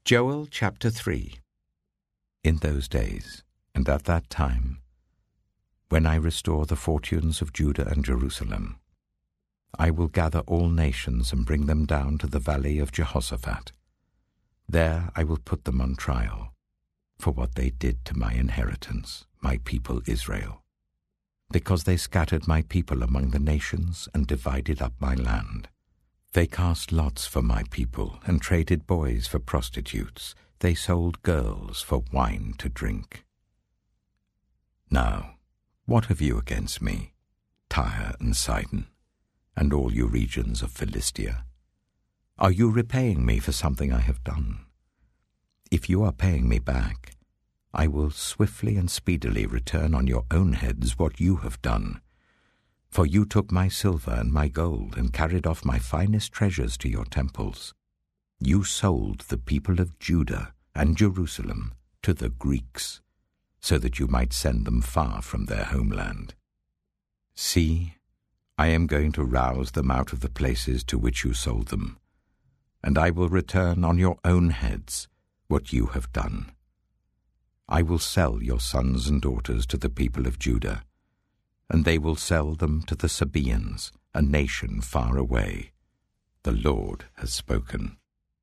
Joel chapter 3. In those days, and at that time, when I restore the fortunes of Judah and Jerusalem, I will gather all nations and bring them down to the valley of Jehoshaphat. There I will put them on trial for what they did to my inheritance, my people Israel, because they scattered my people among the nations and divided up my land. They cast lots for my people and traded boys for prostitutes. They sold girls for wine to drink. Now, what have you against me, Tyre and Sidon, and all you regions of Philistia? Are you repaying me for something I have done? If you are paying me back, I will swiftly and speedily return on your own heads what you have done. For you took my silver and my gold and carried off my finest treasures to your temples. You sold the people of Judah and Jerusalem to the Greeks, so that you might send them far from their homeland. See, I am going to rouse them out of the places to which you sold them, and I will return on your own heads what you have done. I will sell your sons and daughters to the people of Judah, and they will sell them to the Sabaeans, a nation far away. The Lord has spoken.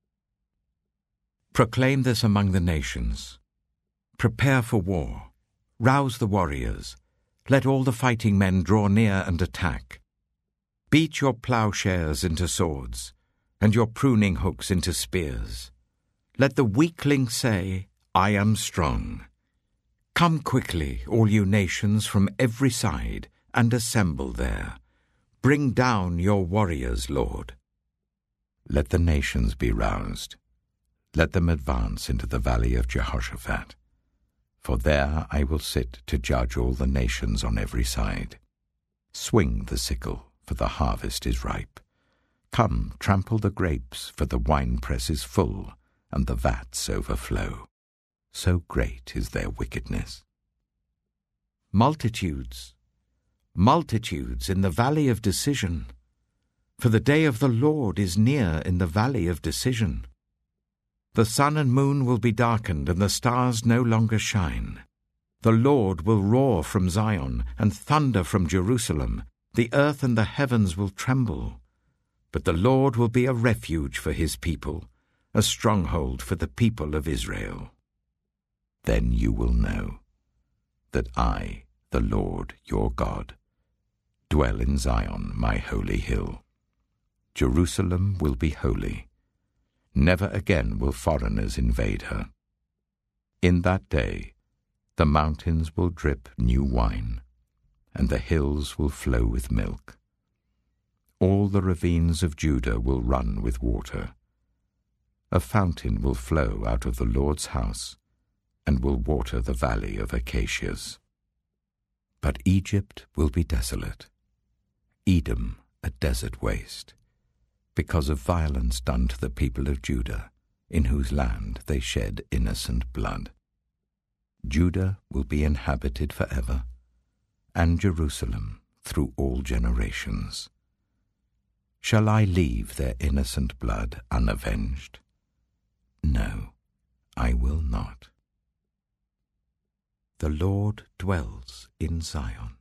Proclaim this among the nations. Prepare for war. Rouse the warriors. Let all the fighting men draw near and attack. Beat your plowshares into swords, and your pruning hooks into spears. Let the weakling say, I am strong. Come quickly, all you nations from every side, and assemble there. Bring down your warriors, Lord. Let the nations be roused. Let them advance into the valley of Jehoshaphat. For there I will sit to judge all the nations on every side. Swing the sickle, for the harvest is ripe. Come, trample the grapes, for the winepress is full, and the vats overflow. So great is their wickedness. Multitudes, multitudes in the valley of decision, for the day of the Lord is near in the valley of decision. The sun and moon will be darkened, and the stars no longer shine. The Lord will roar from Zion, and thunder from Jerusalem. The earth and the heavens will tremble. But the Lord will be a refuge for his people, a stronghold for the people of Israel. Then you will know that I, the Lord your God, dwell in Zion, my holy hill. Jerusalem will be holy. Never again will foreigners invade her. In that day the mountains will drip new wine, and the hills will flow with milk. All the ravines of Judah will run with water. A fountain will flow out of the Lord's house, and will water the valley of acacias. But Egypt will be desolate, Edom a desert waste, because of violence done to the people of Judah, in whose land they shed innocent blood. Judah will be inhabited forever, and Jerusalem through all generations. Shall I leave their innocent blood unavenged? No, I will not. The Lord dwells in Zion.